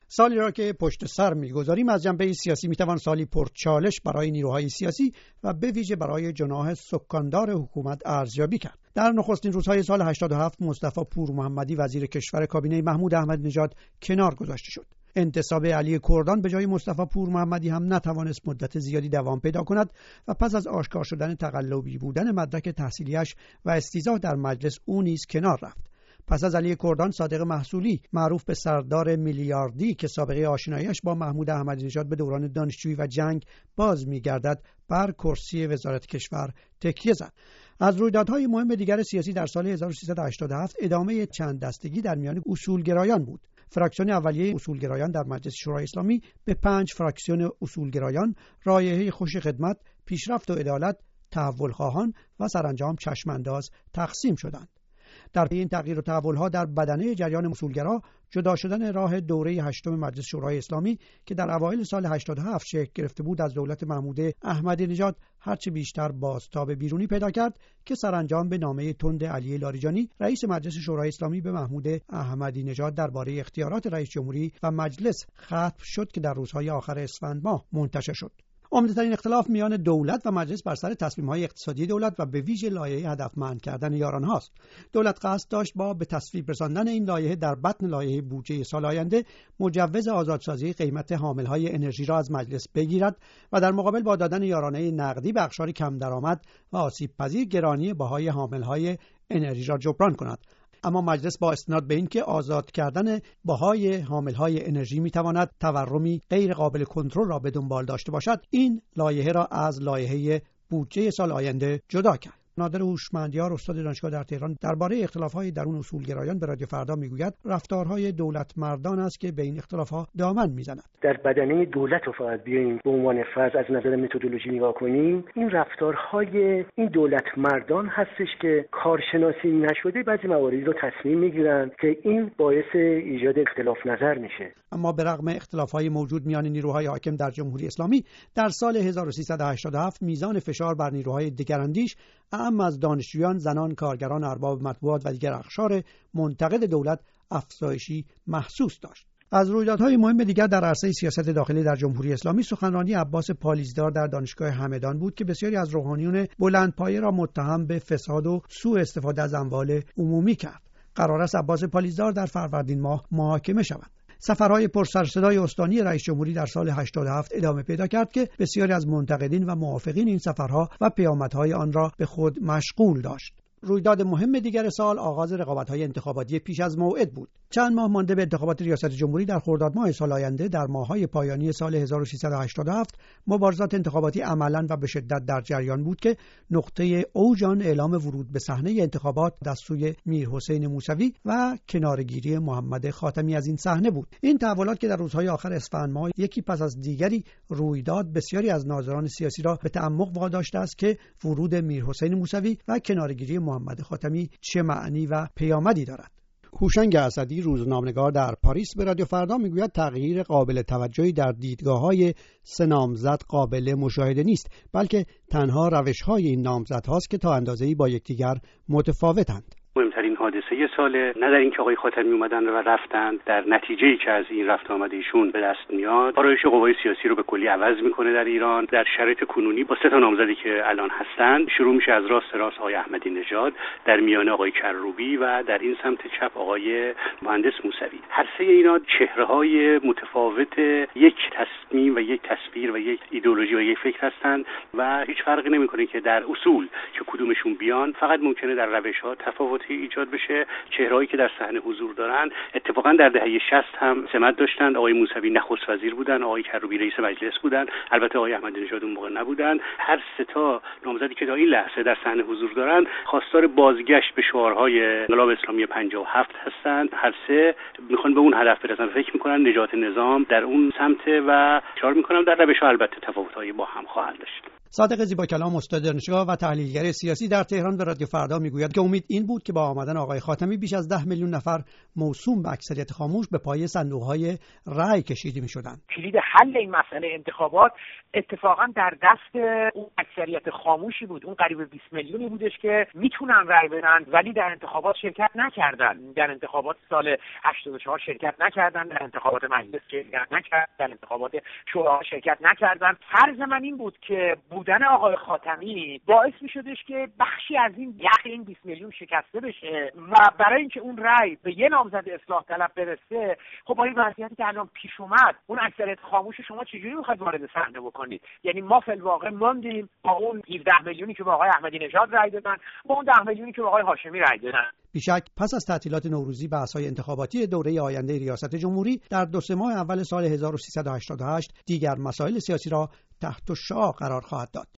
سالی را که پشت سر می‌گذاریم از جنبه سیاسی می‌توان سالی پرچالش برای نیروهای سیاسی و به ویژه برای جناح سکاندار حکومت ارزیابی کرد. در نخستین روزهای سال 87 مصطفی پور محمدی وزیر کشور کابینه محمود احمدی نژاد کنار گذاشته شد. انتصاب علی کردان به جای مصطفی پور محمدی هم نتوانست مدت زیادی دوام پیدا کند و پس از آشکار شدن تقلبی بودن مدرک تحصیلیش و استیضاح در مجلس او نیز کنار رفت. پس از علی کردان صادق محصولی معروف به سردار میلیاردی که سابقه آشناییش با محمود احمدی نژاد به دوران دانشجویی و جنگ باز می‌گردد بر کرسی وزارت کشور تکیه زد. از رویدادهای مهم دیگر سیاسی در سال 1387 ادامه چند دستگی در میان اصولگرایان بود. فراکسیون اولیه اصولگرایان در مجلس شورای اسلامی به 5 فراکسیون اصولگرایان، رایحه خوش خدمت، پیشرفت و عدالت، تحول خواهان و سرانجام چشمانداز تقسیم شدند. در پی این تغییر و تحولها در بدنه جریان اصولگرا، جدا شدن راه دوره 8 مجلس شورای اسلامی که در اوایل سال 87 شکل گرفته بود از دولت محمود احمدی نژاد هرچه بیشتر بازتاب بیرونی پیدا کرد که سرانجام به نامه تند علی لاریجانی رئیس مجلس شورای اسلامی به محمود احمدی نژاد درباره اختیارات رئیس جمهوری و مجلس ختم شد که در روزهای آخر اسفند ماه منتشر شد. عمده‌ترین اختلاف میان دولت و مجلس بر سر تصمیم‌های اقتصادی دولت و به ویژه لایحه هدفمند کردن یاران هاست. دولت قصد داشت با به تصویب رساندن این لایحه در بطن لایحه بودجه سال آینده مجوز آزادسازی قیمت حامل‌های انرژی را از مجلس بگیرد و در مقابل با دادن یارانه نقدی به اقشار کم درآمد و آسیب‌پذیر گرانی بهای حامل‌های انرژی را جبران کند. اما مجلس با استناد به اینکه آزاد کردن بهای حامل‌های انرژی می‌تواند تورمی غیر قابل کنترل را به دنبال داشته باشد، این لایحه را از لایحه بودجه سال آینده جدا کرد. نادر هوشمندیار استاد دانشگاه در تهران درباره اختلاف‌های درون اصولگرایان به رادیو فردا میگوید رفتارهای دولت مردان است که به این اختلاف‌ها دامن میزند. در بدنه دولت رو فقط بیایم به عنوان فرض از نظر متدولوژی نگاه کنیم، این رفتارهای این دولت مردان هستش که کارشناسی نشده بعضی مواردی رو تصمیم میگیرن که این باعث ایجاد اختلاف نظر میشه. اما به رغم اختلاف‌های موجود میان نیروهای حاکم در جمهوری اسلامی در سال 1387 میزان فشار بر نیروهای دگراندیش اعم از دانشجویان، زنان، کارگران، ارباب مطبوعات و دیگر اقشار منتقد دولت افزایشی محسوس داشت. از رویدادهای مهم دیگر در عرصه سیاست داخلی در جمهوری اسلامی سخنرانی عباس پالیزدار در دانشگاه همدان بود که بسیاری از روحانیون بلندپایه را متهم به فساد و سوء استفاده از اموال عمومی کرد. قرار است عباس پالیزدار در فروردین ماه محاکمه شود. سفرهای پرسرصدای استانی رئیس جمهوری در سال 87 ادامه پیدا کرد که بسیاری از منتقدین و موافقین این سفرها و پیامدهای آن را به خود مشغول داشت. رویداد مهم دیگر سال آغاز رقابت‌های انتخاباتی پیش از موعد بود. چند ماه مانده به انتخابات ریاست جمهوری در خرداد ماه سال آینده در ماه‌های پایانی سال 1387 مبارزات انتخاباتی عملاً و به شدت در جریان بود که نقطه اوج آن اعلام ورود به صحنه انتخابات از سوی میرحسین موسوی و کنارگیری محمد خاتمی از این صحنه بود. این تحولات که در روزهای آخر اسفند ماه یکی پس از دیگری رویداد بسیاری از ناظران سیاسی را به تعمق واداشته است که ورود میرحسین موسوی و کنارگیری محمد خاتمی چه معنی و پیامدی دارد. هوشنگ اسدی روزنامه‌نگار در پاریس به رادیو فردا میگوید تغییر قابل توجهی در دیدگاه‌های سه نامزد قابل مشاهده نیست، بلکه تنها روش‌های این نامزدهاست که تا اندازه‌ای با یکدیگر متفاوتند. مهمترین حادثه ساله نه در اینکه آقای خاتمی اومدن و رفتن، در نتیجه‌ای که از این رفت آمده ایشون به دست میاد، آرایش قوای سیاسی رو به کلی عوض میکنه در ایران. در شرایط کنونی با 3 نامزدی که الان هستند شروع میشه از راست آقای احمدی نژاد، در میانه آقای کروبی و در این سمت چپ آقای مهندس موسوی. هر سه اینا چهره‌های متفاوت یک تصمیم و یک تصویر و یک ایدئولوژی و یک فکر هستند و هیچ فرقی نمیکنه که در اصول که کدومشون بیان، فقط ممکنه در روش‌ها تفاوت ایجاد بشه. چهرهایی که در صحنه حضور دارن اتفاقا در دهه 60 هم سمت داشتند. آقای موسوی نخست وزیر بودن، آقای کروبی رئیس مجلس بودن، البته آقای احمدی نژاد اون موقع نبودن. هر سه تا نامزدی که تا این لحظه در صحنه حضور دارن خواستار بازگشت به شعارهای انقلاب اسلامی 57 هستند. هر سه میخوان به اون هدف برسن، فکر میکنن نجات نظام در اون سمت و چهار میکنن در روش‌ها البته تفاوت‌هایی با هم خواهند داشت. صادق زیباکلام استاد دانشگاه و تحلیلگر سیاسی در تهران به رادیو فردا میگوید که امید این بود که با آمدن آقای خاتمی بیش از 10 میلیون نفر موسوم به اکثریت خاموش به پای صندوق‌های رأی کشیده می‌شدند. کلید حل این مسئله انتخابات اتفاقا در دست اون اکثریت خاموشی بود، اون قریب 20 میلیونی بودش که میتونن رأی بدن ولی در انتخابات شرکت نکردن. در انتخابات سال 84 شرکت نکردن، در انتخابات مجلس شرکت نکردن، در انتخابات شورا شرکت نکردن. فرض من این بود که بودن آقای خاتمی باعث میشدش که بخشی از این یخ این 20 میلیون شکسته بشه و برای اینکه اون رأی به یه نامزد اصلاح طلب برسه، خب با این وضعیتی که الان پیش اومد، اون اکثریت خاموش شما چجوری میخواید وارد صحنه بکنید؟ یعنی ما فی الواقع ماندیم با اون 17 میلیونی که با آقای احمدی نژاد رأی دادن، با اون 10 میلیونی که با آقای هاشمی رأی دادن. بیشک پس از تعطیلات نوروزی بحث‌های انتخاباتی دوره آینده ریاست جمهوری در 2 ماه اول سال 1388 دیگر مسائل سیاسی را تحت الشعاع قرار خواهد داد.